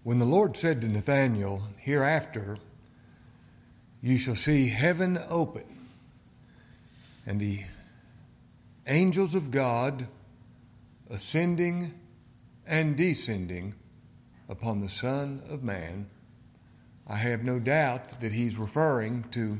When the Lord said to Nathanael, "Hereafter you shall see heaven open, and the angels of God ascending and descending upon the Son of Man," I have no doubt that he's referring to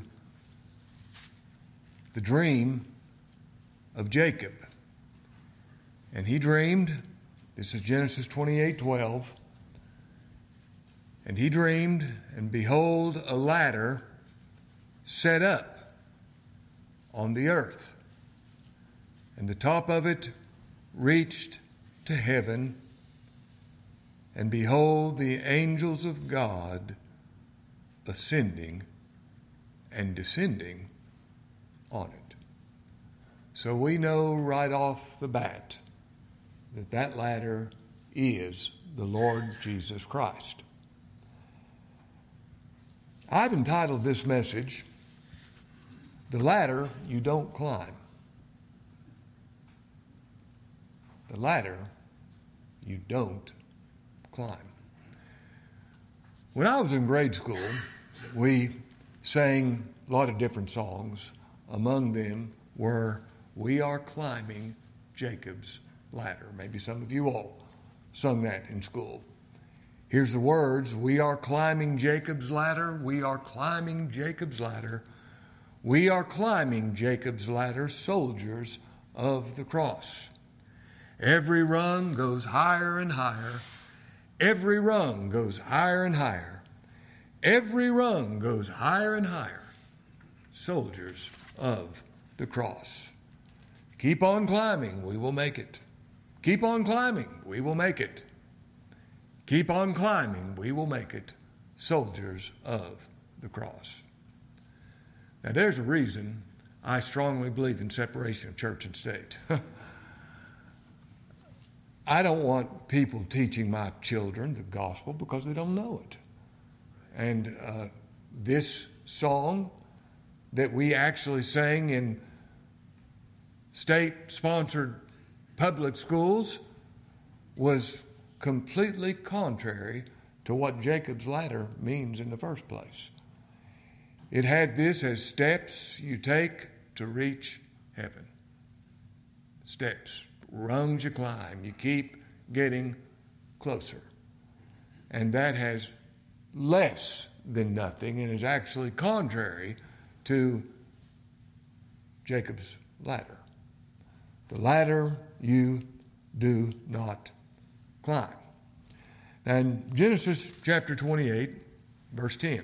the dream of Jacob. And he dreamed, this is Genesis 28:12, and he dreamed, and behold, a ladder set up on the earth, and the top of it reached to heaven, and behold, the angels of God ascending and descending on it. So we know right off the bat that that ladder is the Lord Jesus Christ. I've entitled this message, "The Ladder You Don't Climb." The ladder you don't climb. When I was in grade school, we sang a lot of different songs. Among them were "We Are Climbing Jacob's Ladder." Maybe some of you all sung that in school. Here's the words: "We are climbing Jacob's ladder. We are climbing Jacob's ladder. We are climbing Jacob's ladder, soldiers of the cross. Every rung goes higher and higher. Every rung goes higher and higher. Every rung goes higher and higher. Soldiers of the cross. Keep on climbing, we will make it. Keep on climbing, we will make it. Keep on climbing, we will make it. Soldiers of the cross." Now there's a reason I strongly believe in separation of church and state. I don't want people teaching my children the gospel because they don't know it. And this song that we actually sang in state-sponsored public schools was completely contrary to what Jacob's ladder means in the first place. It had this as steps you take to reach heaven. Steps. Rungs you climb, you keep getting closer. And that has less than nothing and is actually contrary to Jacob's ladder. The ladder you do not climb. Now in Genesis chapter 28, verse 10.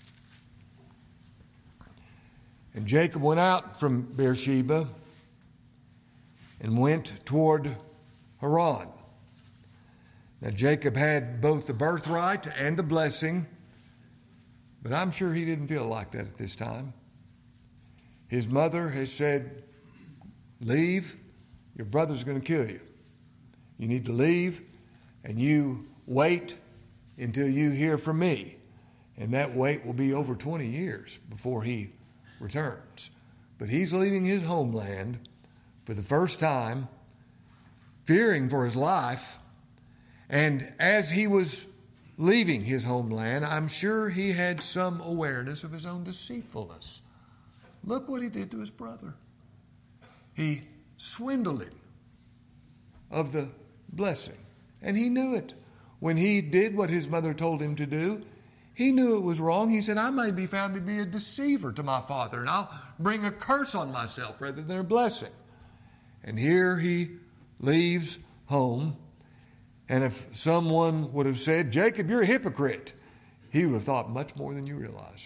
"And Jacob went out from Beersheba and went toward Haran. Now Jacob had both the birthright and the blessing, but I'm sure he didn't feel like that at this time. His mother has said, 'Leave, your brother's going to kill you. You need to leave, and you wait until you hear from me.' And that wait will be over 20 years before he returns. But he's leaving his homeland for the first time, fearing for his life. And as he was leaving his homeland, I'm sure he had some awareness of his own deceitfulness. Look what he did to his brother. He swindled him of the blessing. And he knew it. When he did what his mother told him to do, he knew it was wrong. He said, "I may be found to be a deceiver to my father, and I'll bring a curse on myself rather than a blessing." And here he leaves home. And if someone would have said, "Jacob, you're a hypocrite," he would have thought much more than you realize.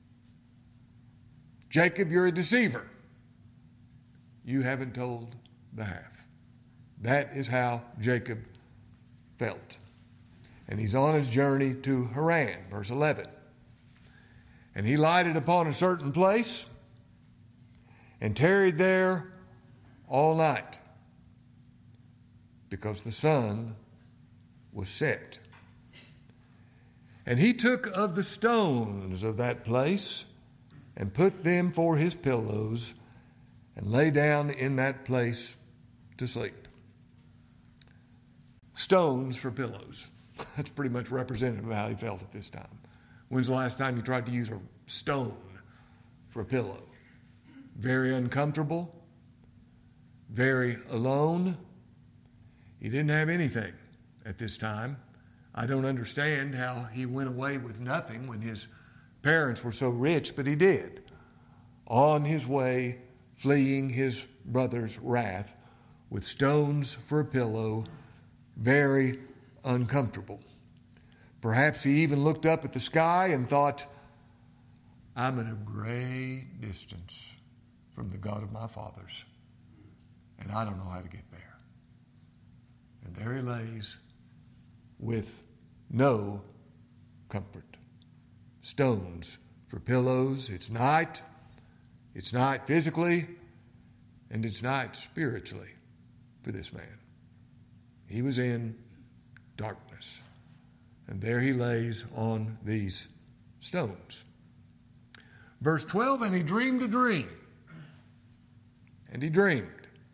"Jacob, you're a deceiver. You haven't told the half." That is how Jacob felt. And he's on his journey to Haran, verse 11. "And he lighted upon a certain place and tarried there all night, because the sun was set. And he took of the stones of that place and put them for his pillows and lay down in that place to sleep." Stones for pillows. That's pretty much representative of how he felt at this time. When's the last time you tried to use a stone for a pillow? Very uncomfortable, very alone. He didn't have anything at this time. I don't understand how he went away with nothing when his parents were so rich, but he did. On his way, fleeing his brother's wrath, with stones for a pillow, very uncomfortable. Perhaps he even looked up at the sky and thought, I'm at a great distance from the God of my fathers, and I don't know how to get there. And there he lays with no comfort. Stones for pillows. It's night. It's night physically, and it's night spiritually for this man. He was in darkness. And there he lays on these stones. Verse 12, and he dreamed a dream. And he dreamed.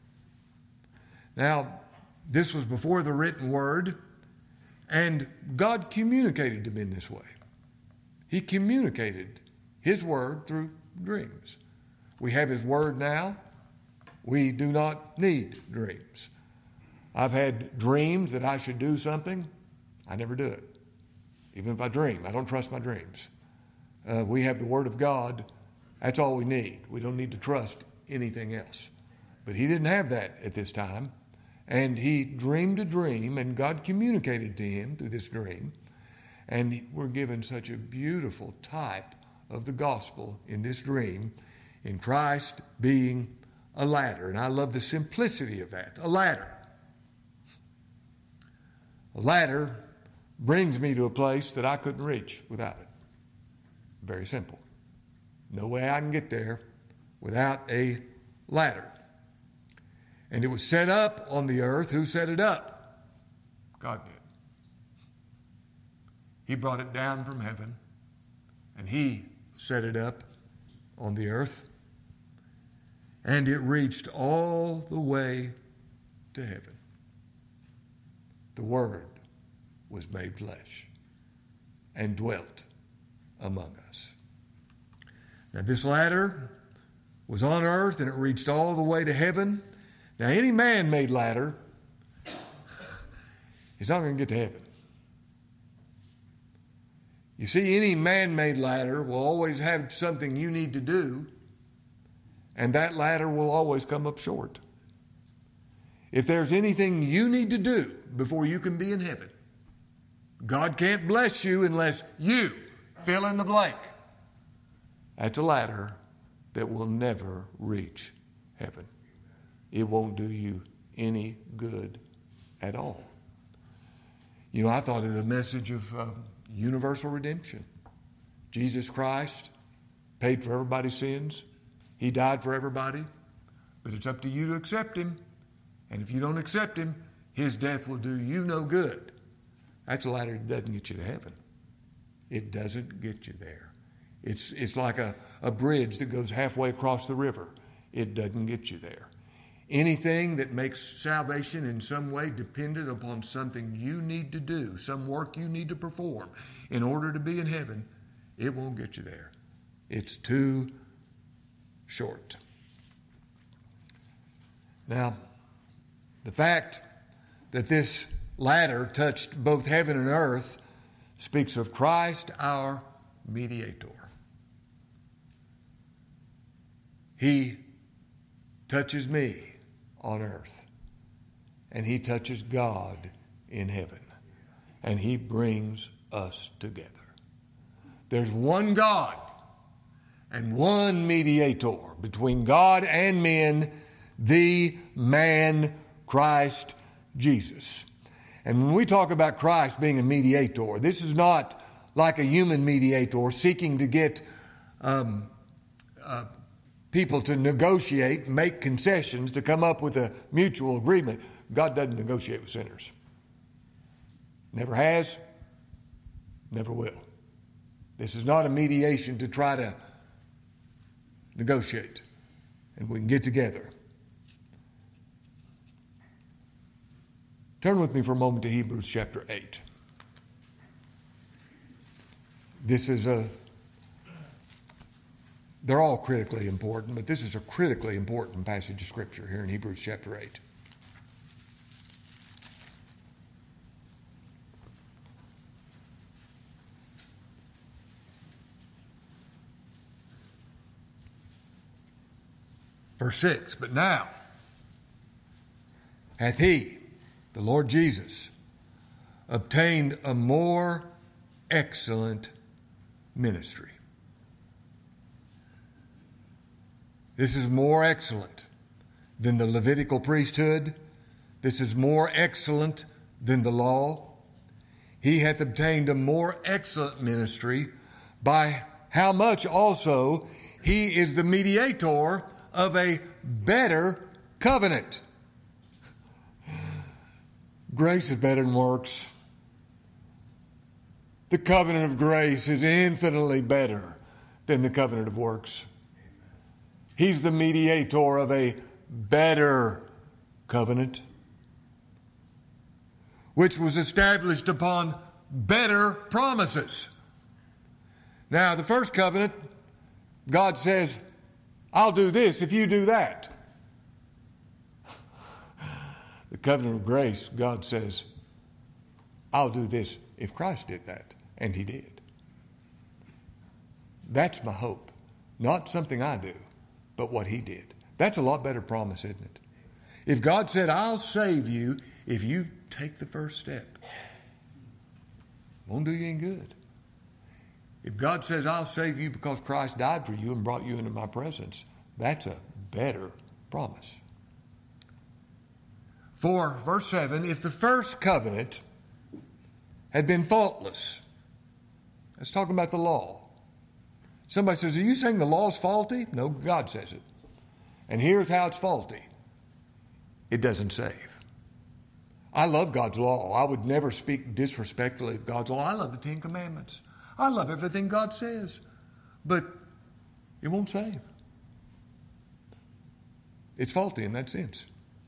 Now, this was before the written word, and God communicated to him in this way. He communicated his word through dreams. We have his word now. We do not need dreams. I've had dreams that I should do something. I never do it. Even if I dream, I don't trust my dreams. We have the word of God. That's all we need. We don't need to trust anything else. But he didn't have that at this time. And he dreamed a dream, and God communicated to him through this dream. And we're given such a beautiful type of the gospel in this dream, in Christ being a ladder. And I love the simplicity of that. A ladder. A ladder brings me to a place that I couldn't reach without it. Very simple. No way I can get there without a ladder. And it was set up on the earth. Who set it up? God did. He brought it down from heaven, and he set it up on the earth. And it reached all the way to heaven. The Word was made flesh and dwelt among us. Now, this ladder was on earth, and it reached all the way to heaven. Now, any man-made ladder is not going to get to heaven. You see, any man-made ladder will always have something you need to do, and that ladder will always come up short. If there's anything you need to do before you can be in heaven, God can't bless you unless you fill in the blank. That's a ladder that will never reach heaven. It won't do you any good at all. You know, I thought of the message of universal redemption. Jesus Christ paid for everybody's sins. He died for everybody. But it's up to you to accept him. And if you don't accept him, his death will do you no good. That's a ladder that doesn't get you to heaven. It doesn't get you there. It's like a bridge that goes halfway across the river. It doesn't get you there. Anything that makes salvation in some way dependent upon something you need to do, some work you need to perform in order to be in heaven, it won't get you there. It's too short. Now, the fact that this ladder touched both heaven and earth speaks of Christ, our mediator. He touches me on earth, and he touches God in heaven, and he brings us together. There's one God and one mediator between God and men, the man Christ Jesus. And when we talk about Christ being a mediator, this is not like a human mediator seeking to get people to negotiate, make concessions, to come up with a mutual agreement. God doesn't negotiate with sinners. Never has, never will. This is not a mediation to try to negotiate and we can get together. Turn with me for a moment to Hebrews chapter 8. they're all critically important, but this is a critically important passage of Scripture here in Hebrews chapter 8. Verse 6, but now hath he, the Lord Jesus, obtained a more excellent ministry. This is more excellent than the Levitical priesthood. This is more excellent than the law. He hath obtained a more excellent ministry, by how much also he is the mediator of a better covenant. Grace is better than works. The covenant of grace is infinitely better than the covenant of works. He's the mediator of a better covenant, which was established upon better promises. Now, the first covenant, God says, I'll do this if you do that. The covenant of grace, God says, I'll do this if Christ did that. And he did. That's my hope. Not something I do, but what he did. That's a lot better promise, isn't it? If God said, I'll save you if you take the first step, won't do you any good. If God says, I'll save you because Christ died for you and brought you into my presence, that's a better promise. For, verse 7, if the first covenant had been faultless, let's talk about the law. Somebody says, are you saying the law's faulty? No, God says it. And here's how it's faulty. It doesn't save. I love God's law. I would never speak disrespectfully of God's law. I love the Ten Commandments. I love everything God says. But it won't save. It's faulty in that sense.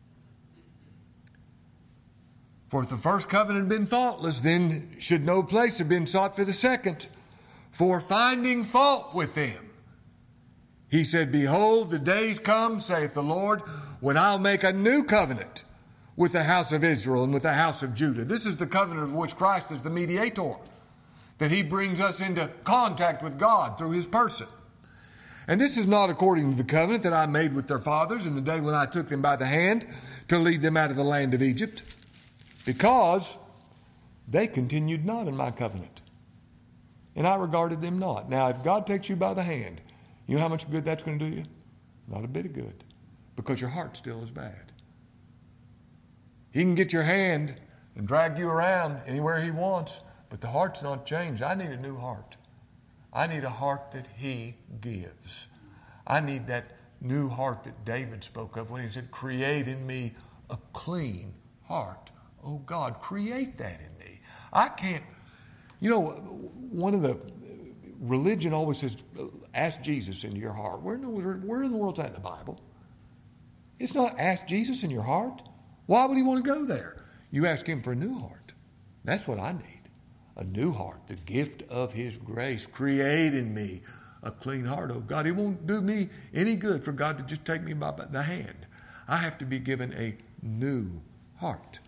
For if the first covenant had been faultless, then should no place have been sought for the second, for finding fault with them. He said, behold, the days come, saith the Lord, when I'll make a new covenant with the house of Israel and with the house of Judah. This is the covenant of which Christ is the mediator, that he brings us into contact with God through his person. And this is not according to the covenant that I made with their fathers in the day when I took them by the hand to lead them out of the land of Egypt, because they continued not in my covenant, and I regarded them not. Now, if God takes you by the hand, you know how much good that's going to do you? Not a bit of good, because your heart still is bad. He can get your hand and drag you around anywhere he wants, but the heart's not changed. I need a new heart. I need a heart that he gives. I need that new heart that David spoke of when he said, create in me a clean heart. Oh God, create that in me. I can't, one of the, religion always says, ask Jesus into your heart. Where in the world's that in the Bible? It's not ask Jesus in your heart. Why would he want to go there? You ask him for a new heart. That's what I need. A new heart, the gift of his grace. Create in me a clean heart, oh God. It won't do me any good for God to just take me by the hand. I have to be given a new heart.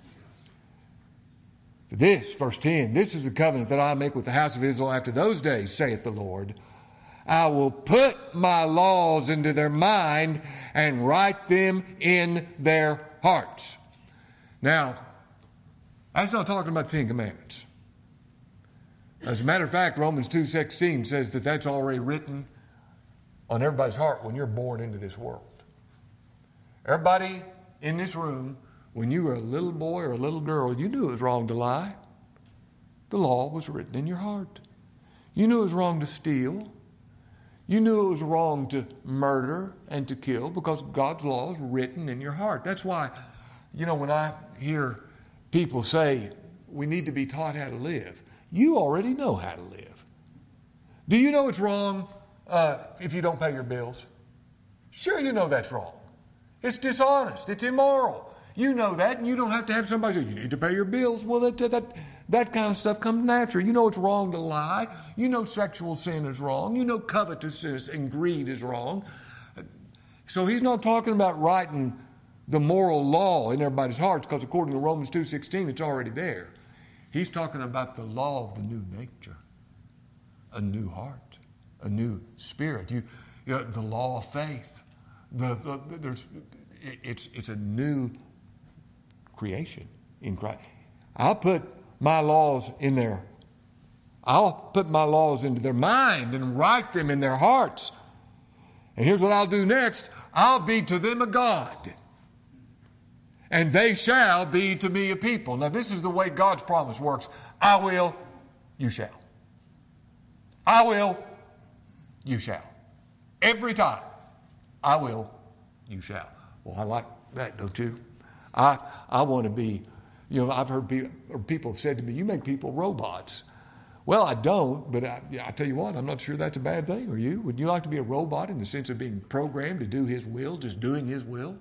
This, verse 10, this is the covenant that I make with the house of Israel after those days, saith the Lord. I will put my laws into their mind and write them in their hearts. Now, that's not talking about the Ten Commandments. As a matter of fact, Romans 2:16 says that that's already written on everybody's heart when you're born into this world. Everybody in this room, when you were a little boy or a little girl, you knew it was wrong to lie. The law was written in your heart. You knew it was wrong to steal. You knew it was wrong to murder and to kill because God's law is written in your heart. That's why, when I hear people say we need to be taught how to live, you already know how to live. Do you know it's wrong if you don't pay your bills? Sure, you know that's wrong. It's dishonest. It's immoral. You know that, and you don't have to have somebody say, you need to pay your bills. Well, that kind of stuff comes natural. You know it's wrong to lie. You know sexual sin is wrong. You know covetousness and greed is wrong. So he's not talking about writing the moral law in everybody's hearts, because according to Romans 2:16, it's already there. He's talking about the law of the new nature, a new heart, a new spirit. The law of faith. It's a new creation in Christ. I'll put my laws in there. I'll put my laws into their mind and write them in their hearts. And here's what I'll do next. I'll be to them a God, and they shall be to me a people. Now, this is the way God's promise works. I will, you shall. I will, you shall. Every time. I will, you shall. Well, I like that, don't you? I want to be, I've heard people have said to me, you make people robots. Well, I don't, but I tell you what, I'm not sure that's a bad thing. Are you? Would you like to be a robot in the sense of being programmed to do His will, just doing His will?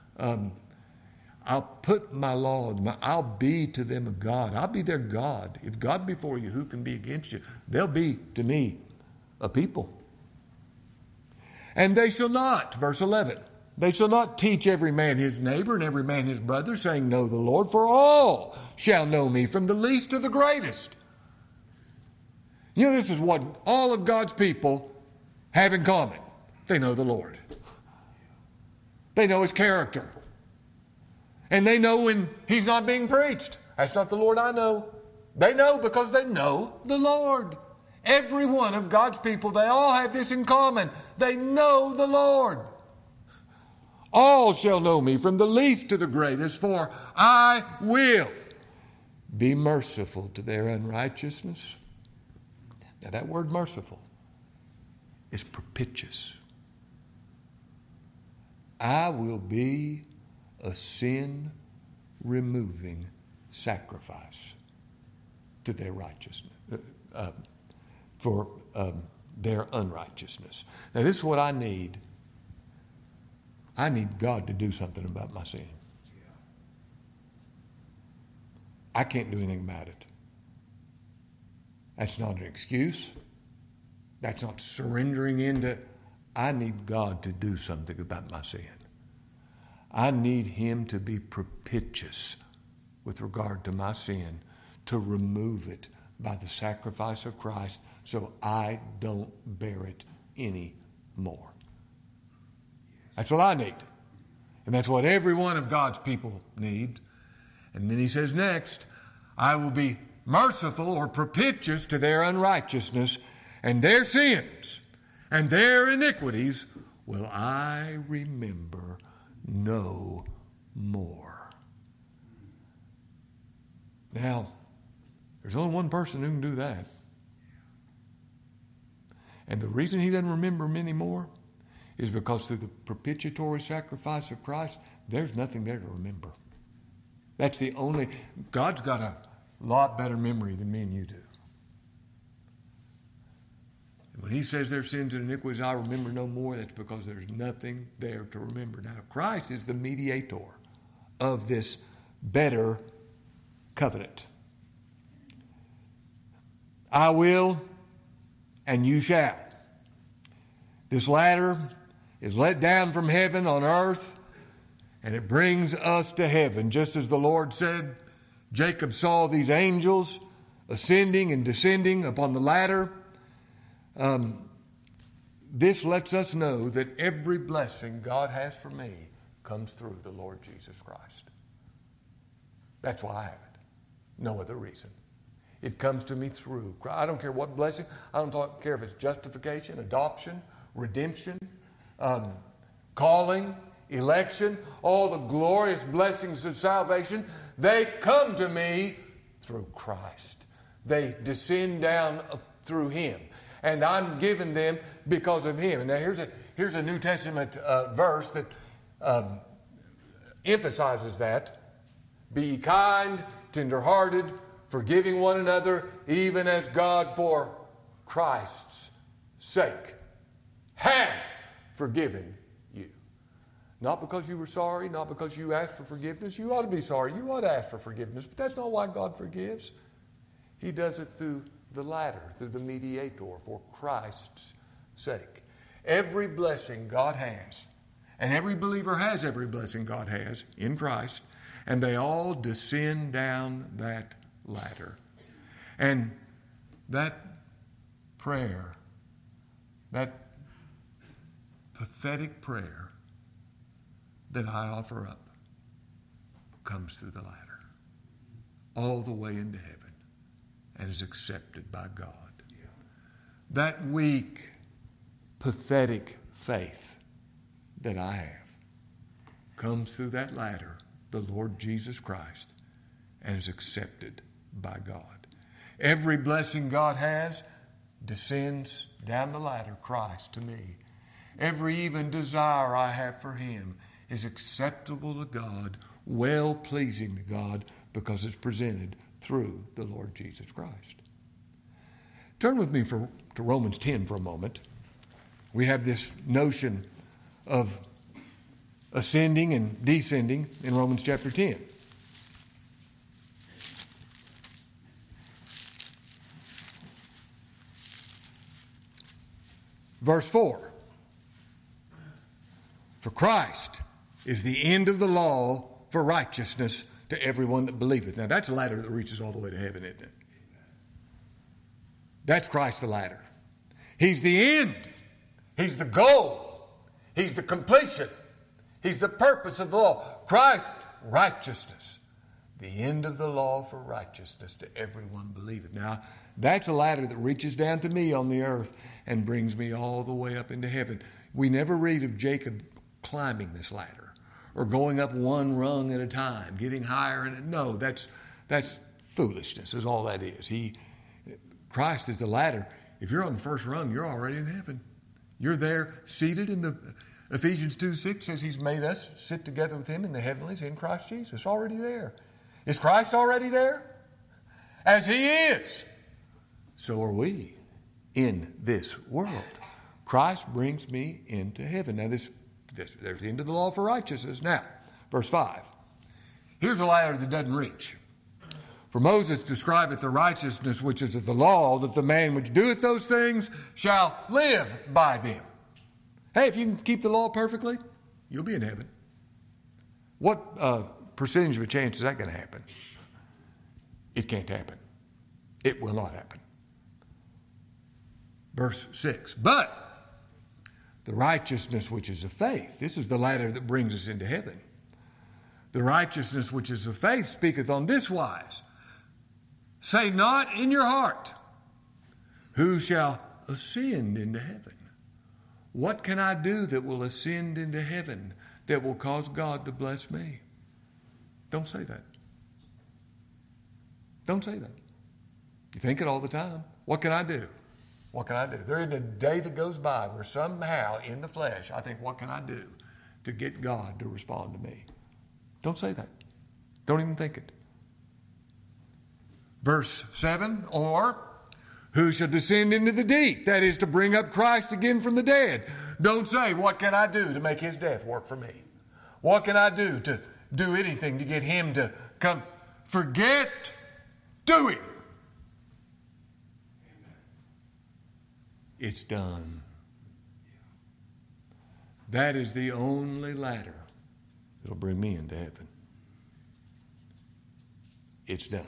I'll put my law, I'll be to them a God. I'll be their God. If God be for you, who can be against you? They'll be to me a people. And they shall not, verse 11, they shall not teach every man his neighbor and every man his brother, saying, know the Lord, for all shall know me, from the least to the greatest. This is what all of God's people have in common. They know the Lord. They know His character. And they know when He's not being preached. That's not the Lord I know. They know because they know the Lord. Every one of God's people, they all have this in common. They know the Lord. All shall know me, from the least to the greatest, for I will be merciful to their unrighteousness. Now, that word merciful is propitious. I will be a sin-removing sacrifice to their righteousness, for their unrighteousness. Now, this is what I need. I need God to do something about my sin. I can't do anything about it. That's not an excuse. That's not surrendering into. I need God to do something about my sin. I need Him to be propitious with regard to my sin, to remove it by the sacrifice of Christ so I don't bear it anymore. That's what I need. And that's what every one of God's people need. And then He says next, I will be merciful or propitious to their unrighteousness, and their sins and their iniquities will I remember no more. Now, there's only one person who can do that. And the reason He doesn't remember them anymore is because through the propitiatory sacrifice of Christ, there's nothing there to remember. That's the only. God's got a lot better memory than me and you do. And when He says their sins and iniquities I remember no more, that's because there's nothing there to remember. Now, Christ is the mediator of this better covenant. I will, and you shall. This ladder is let down from heaven on earth, and it brings us to heaven. Just as the Lord said, Jacob saw these angels ascending and descending upon the ladder. This lets us know that every blessing God has for me comes through the Lord Jesus Christ. That's why I have it. No other reason. It comes to me through Christ. I don't care what blessing. I don't care if it's justification, adoption, redemption, calling, election, all the glorious blessings of salvation. They come to me through Christ. They descend down through Him. And I'm given them because of Him. And now here's a New Testament verse that emphasizes that. Be kind, tenderhearted, forgiving one another, even as God for Christ's sake hath forgiven you. Not because you were sorry, not because you asked for forgiveness. You ought to be sorry. You ought to ask for forgiveness. But that's not why God forgives. He does it through the ladder, through the mediator, for Christ's sake. Every blessing God has, and every believer has every blessing God has in Christ, and they all descend down that ladder. And that prayer, that pathetic prayer that I offer up, comes through the ladder, all the way into heaven, and is accepted by God. That weak, pathetic faith that I have comes through that ladder, the Lord Jesus Christ, and is accepted by God. Every blessing God has descends down the ladder, Christ, to me. Every even desire I have for Him is acceptable to God, well-pleasing to God, because it's presented through the Lord Jesus Christ. Turn with me to Romans 10 for a moment. We have this notion of ascending and descending in Romans chapter 10. Verse 4. For Christ is the end of the law for righteousness to everyone that believeth. Now that's a ladder that reaches all the way to heaven, isn't it? That's Christ the ladder. He's the end. He's the goal. He's the completion. He's the purpose of the law. Christ, righteousness. The end of the law for righteousness to everyone believeth. Now, that's a ladder that reaches down to me on the earth and brings me all the way up into heaven. We never read of Jacob climbing this ladder or going up one rung at a time, getting higher. No, that's foolishness is all that is. Christ is the ladder. If you're on the first rung, you're already in heaven. You're there seated in the Ephesians 2:6 says He's made us sit together with Him in the heavenlies in Christ Jesus. Already there. Is Christ already there? As He is, so are we in this world. Christ brings me into heaven. Now there's the end of the law for righteousness. Now, verse 5. Here's a ladder that doesn't reach. For Moses describeth the righteousness which is of the law, that the man which doeth those things shall live by them. Hey, if you can keep the law perfectly, you'll be in heaven. What percentage of a chance is that going to happen? It can't happen. It will not happen. Verse 6. But the righteousness which is of faith, this is the ladder that brings us into heaven. The righteousness which is of faith speaketh on this wise. Say not in your heart, who shall ascend into heaven? What can I do that will ascend into heaven, that will cause God to bless me? Don't say that. Don't say that. You think it all the time. What can I do? What can I do? There isn't a day that goes by where somehow in the flesh I think, what can I do to get God to respond to me? Don't say that. Don't even think it. Verse 7, or who shall descend into the deep? That is to bring up Christ again from the dead. Don't say, what can I do to make His death work for me? What can I do to do anything to get Him to come? Forget doing. It's done. That is the only ladder that'll bring me into heaven. It's done.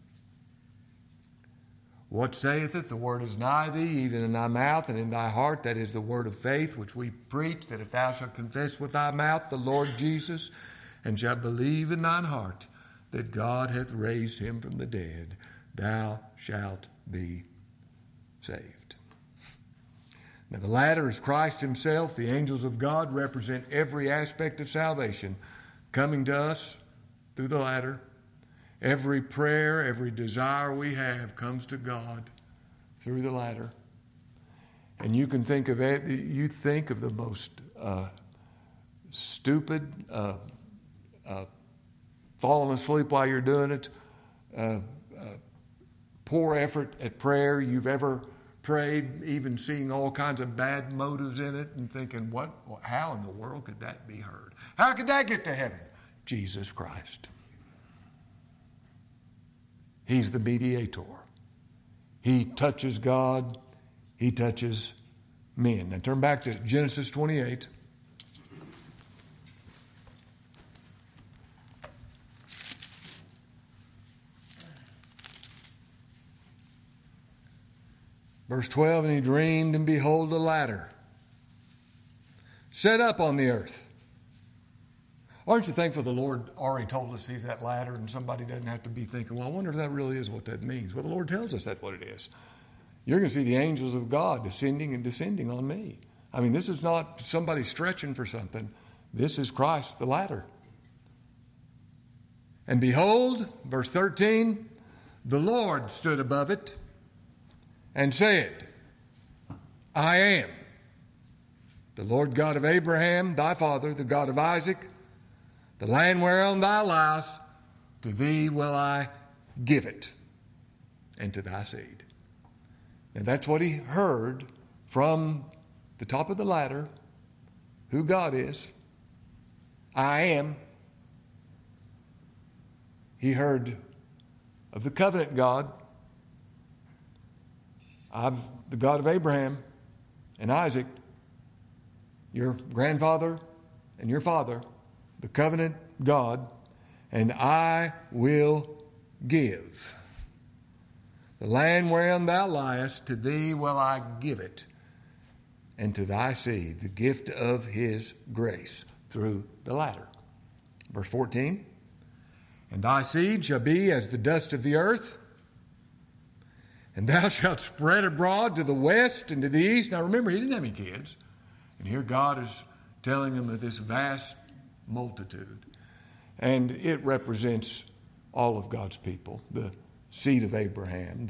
What saith it? The word is nigh thee, even in thy mouth and in thy heart. That is the word of faith which we preach, that if thou shalt confess with thy mouth the Lord Jesus, and shalt believe in thine heart that God hath raised Him from the dead, thou shalt be saved. Now the ladder is Christ Himself. The angels of God represent every aspect of salvation coming to us through the ladder. Every prayer, every desire we have comes to God through the ladder. And you can think of it, you think of the most stupid, falling asleep while you're doing it, poor effort at prayer you've ever prayed, even seeing all kinds of bad motives in it and thinking, how in the world could that be heard? How could that get to heaven? Jesus Christ. He's the mediator. He touches God. He touches men. Now turn back to Genesis 28. Verse 12, and he dreamed, and behold, a ladder set up on the earth. Aren't you thankful the Lord already told us he's that ladder, and somebody doesn't have to be thinking, well, I wonder if that really is what that means. Well, the Lord tells us that's what it is. You're going to see the angels of God ascending and descending on me. I mean, this is not somebody stretching for something. This is Christ, the ladder. And behold, verse 13, the Lord stood above it and said, I am the Lord God of Abraham, thy father, the God of Isaac. The land whereon thou liest, to thee will I give it, and to thy seed. And that's what he heard from the top of the ladder, who God is. I am. He heard of the covenant God. I'm the God of Abraham and Isaac, your grandfather and your father, the covenant God, and I will give the land wherein thou liest, to thee will I give it, and to thy seed the gift of his grace through the ladder. Verse 14, and thy seed shall be as the dust of the earth, and thou shalt spread abroad to the west and to the east. Now remember, he didn't have any kids. And here God is telling him of this vast multitude. And it represents all of God's people, the seed of Abraham,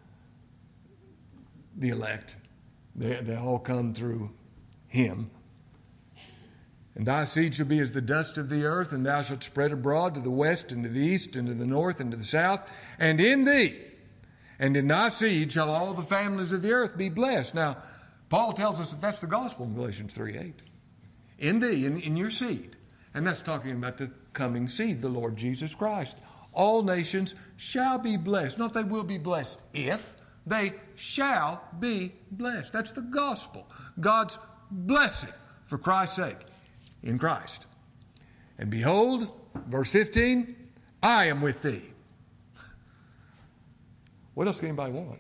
the elect. They all come through him. And thy seed shall be as the dust of the earth, and thou shalt spread abroad to the west and to the east and to the north and to the south. And in thee and in thy seed shall all the families of the earth be blessed. Now, Paul tells us that that's the gospel in Galatians 3:8. In thee, in your seed. And that's talking about the coming seed, the Lord Jesus Christ. All nations shall be blessed. Not they will be blessed if, they shall be blessed. That's the gospel. God's blessing for Christ's sake in Christ. And behold, verse 15, I am with thee. What else could anybody want?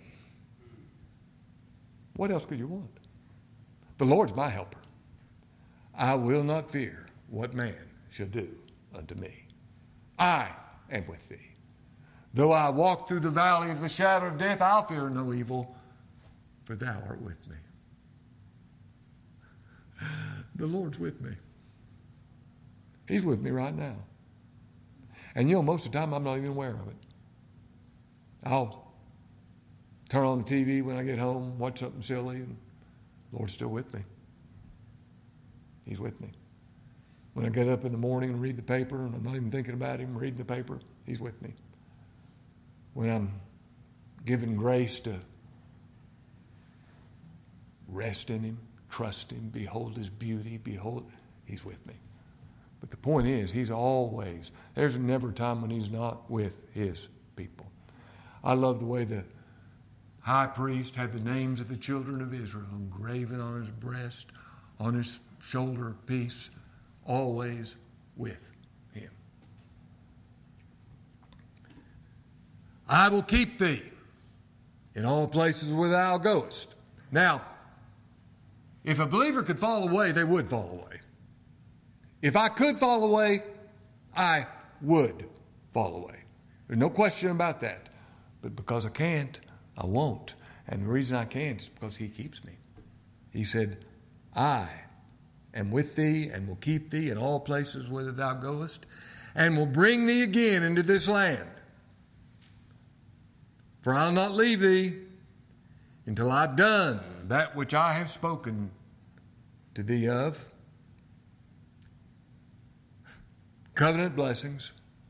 What else could you want? The Lord's my helper. I will not fear what man shall do unto me. I am with thee. Though I walk through the valley of the shadow of death, I'll fear no evil, for thou art with me. The Lord's with me. He's with me right now. And most of the time I'm not even aware of it. I'll turn on the TV when I get home, watch something silly, and the Lord's still with me. He's with me. When I get up in the morning and read the paper, and I'm not even thinking about him reading the paper, he's with me. When I'm given grace to rest in him, trust him, behold his beauty, he's with me. But the point is, he's always, there's never a time when he's not with his people. I love the way the high priest had the names of the children of Israel engraven on his breast, on his shoulder piece, always with him. I will keep thee in all places where thou goest. Now, if a believer could fall away, they would fall away. If I could fall away, I would fall away. There's no question about that. But because I can't, I won't. And the reason I can't is because he keeps me. He said, I am with thee and will keep thee in all places whither thou goest, and will bring thee again into this land. For I'll not leave thee until I've done that which I have spoken to thee of. Covenant blessings.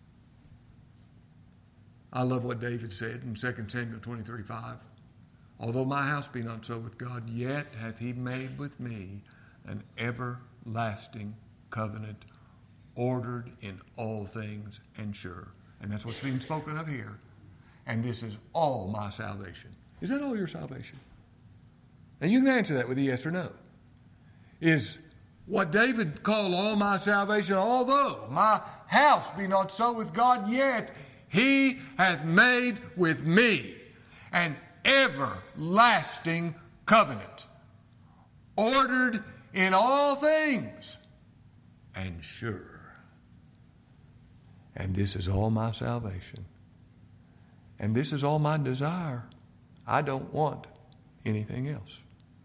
I love what David said in 2 Samuel 23:5. Although my house be not so with God, yet hath he made with me an everlasting covenant ordered in all things and sure. And that's what's being spoken of here. And this is all my salvation. Is that all your salvation? And you can answer that with a yes or no. Is what David called all my salvation, although my house be not so with God, yet he hath made with me an everlasting covenant, ordered in all things and sure. And this is all my salvation. And this is all my desire. I don't want anything else.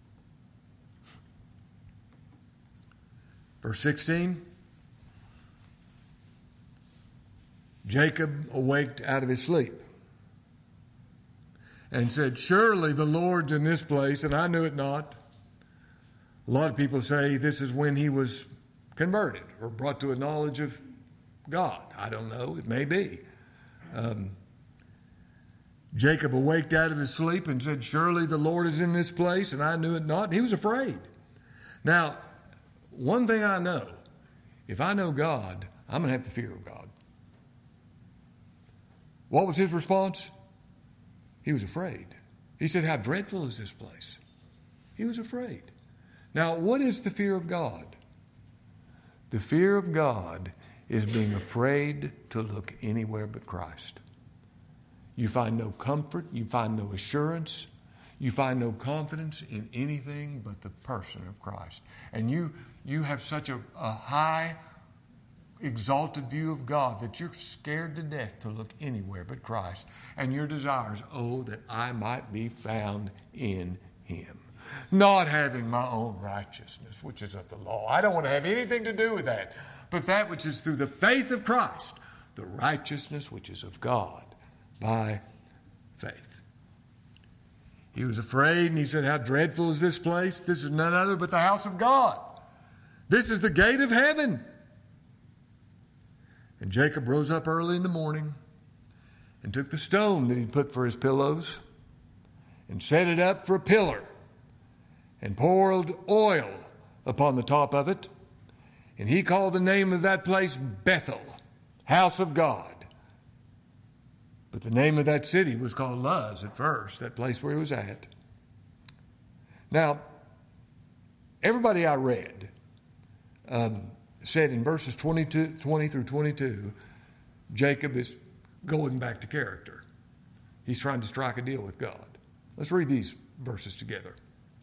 Verse 16. Jacob awaked out of his sleep and said, surely the Lord's in this place, and I knew it not. A lot of people say this is when he was converted or brought to a knowledge of God. I don't know. It may be. Jacob awaked out of his sleep and said, surely the Lord is in this place, and I knew it not. And he was afraid. Now, one thing I know, if I know God, I'm going to have the fear of God. What was his response? He was afraid. He said, how dreadful is this place? He was afraid. Now, what is the fear of God? The fear of God is being afraid to look anywhere but Christ. You find no comfort, you find no assurance, you find no confidence in anything but the person of Christ. And you have such a high, exalted view of God that you're scared to death to look anywhere but Christ. And your desires, oh, that I might be found in him. Not having my own righteousness, which is of the law. I don't want to have anything to do with that. But that which is through the faith of Christ, the righteousness which is of God by faith. He was afraid and he said, how dreadful is this place? This is none other but the house of God. This is the gate of heaven. And Jacob rose up early in the morning and took the stone that he'd put for his pillows and set it up for a pillar and poured oil upon the top of it. And he called the name of that place Bethel, house of God. But the name of that city was called Luz at first, that place where he was at. Now, everybody I read said in verses 20 through 22, Jacob is going back to character. He's trying to strike a deal with God. Let's read these verses together.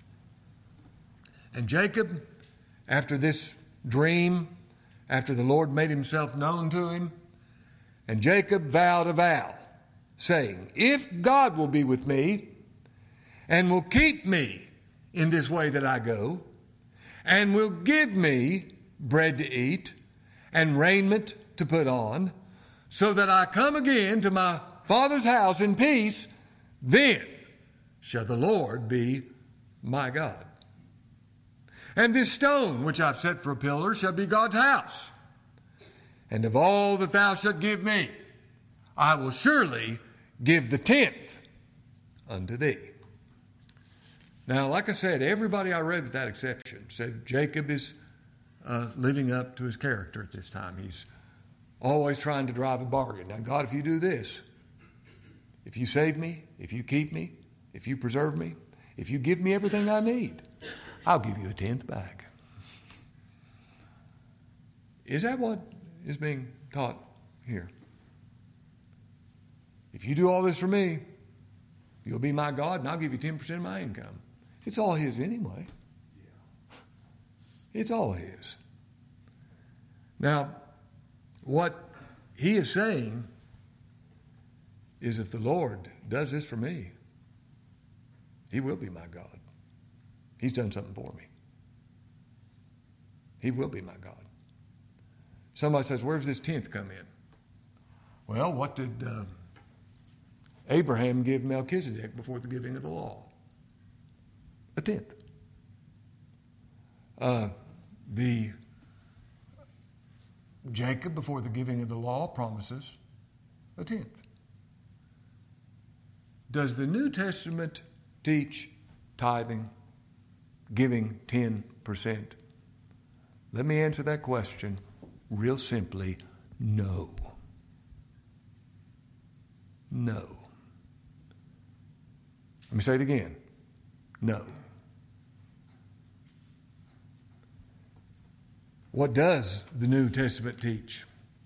And Jacob, after this dream, after the Lord made himself known to him, and Jacob vowed a vow, saying, if God will be with me and will keep me in this way that I go, and will give me bread to eat and raiment to put on, so that I come again to my father's house in peace, then shall the Lord be my God. And this stone which I've set for a pillar shall be God's house. And of all that thou shalt give me, I will surely give the 10th unto thee. Now, like I said, everybody I read with that exception said Jacob is living up to his character at this time. He's always trying to drive a bargain. Now, God, if you do this, if you save me, if you keep me, if you preserve me, if you give me everything I need, I'll give you a 10th back. Is that what is being taught here? If you do all this for me, you'll be my God, and I'll give you 10% of my income. It's all his anyway. It's all his. Now, what he is saying is if the Lord does this for me, he will be my God. He's done something for me. He will be my God. Somebody says, where's this 10th come in? Well, what did Abraham give Melchizedek before the giving of the law? A 10th. The Jacob, before the giving of the law, promises a 10th. Does the New Testament teach tithing, giving 10%? Let me answer that question real simply, no. No. Let me say it again. No. What does the New Testament teach?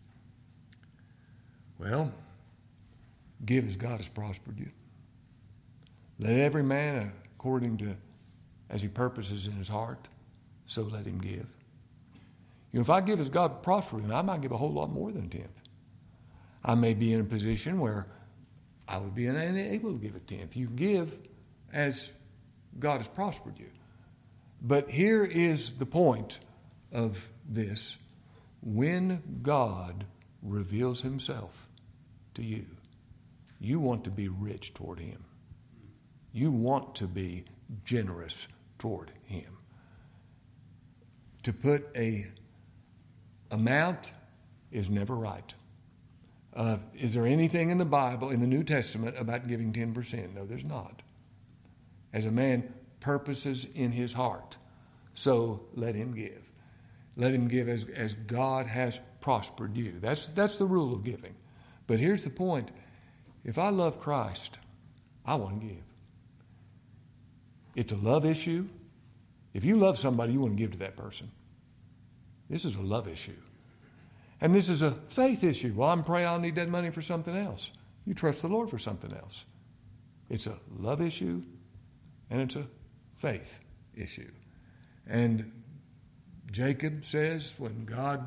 Well, give as God has prospered you. Let every man according to as he purposes in his heart, so let him give. You know, if I give as God prospers, I might give a whole lot more than a tenth. I may be in a position where I would be unable to give a tenth. You give as God has prospered you. But here is the point of this. When God reveals himself to you, you want to be rich toward him. You want to be generous toward him. To put a amount is never right. Is there anything in the Bible, in the New Testament, about giving 10%? No, there's not. As a man purposes in his heart, so let him give. Let him give as God has prospered you. That's the rule of giving. But here's the point. If I love Christ, I want to give. It's a love issue. If you love somebody, you want to give to that person. This is a love issue. And this is a faith issue. Well, I'm praying I'll need that money for something else. You trust the Lord for something else. It's a love issue and it's a faith issue. And Jacob says when God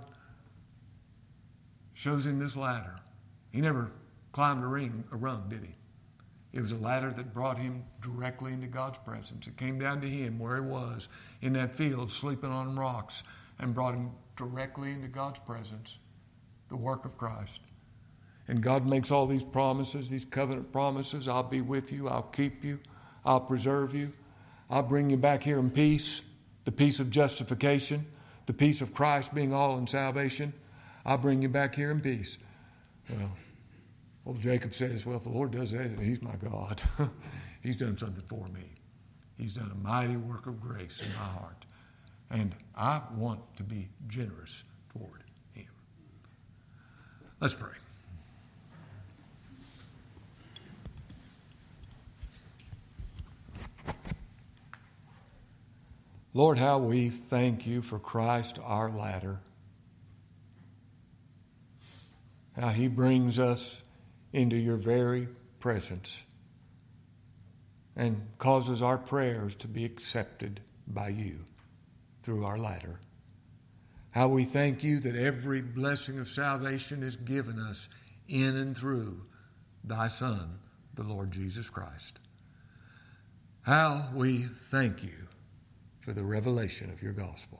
shows him this ladder, he never climbed a rung, did he? It was a ladder that brought him directly into God's presence. It came down to him where he was in that field sleeping on rocks and brought him directly into God's presence, the work of Christ. And God makes all these promises, these covenant promises. I'll be with you. I'll keep you. I'll preserve you. I'll bring you back here in peace, the peace of justification, the peace of Christ being all in salvation. I'll bring you back here in peace. Well, Jacob says, well, if the Lord does that, he's my God. He's done something for me. He's done a mighty work of grace in my heart. And I want to be generous toward him. Let's pray. Lord, how we thank you for Christ, our ladder. How he brings us into your very presence and causes our prayers to be accepted by you through our ladder. How we thank you that every blessing of salvation is given us in and through thy Son, the Lord Jesus Christ. How we thank you for the revelation of your gospel.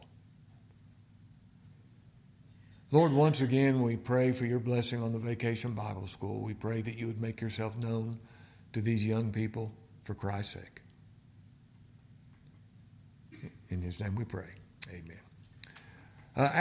Lord, once again, we pray for your blessing on the Vacation Bible School. We pray that you would make yourself known to these young people for Christ's sake. In his name we pray. Amen.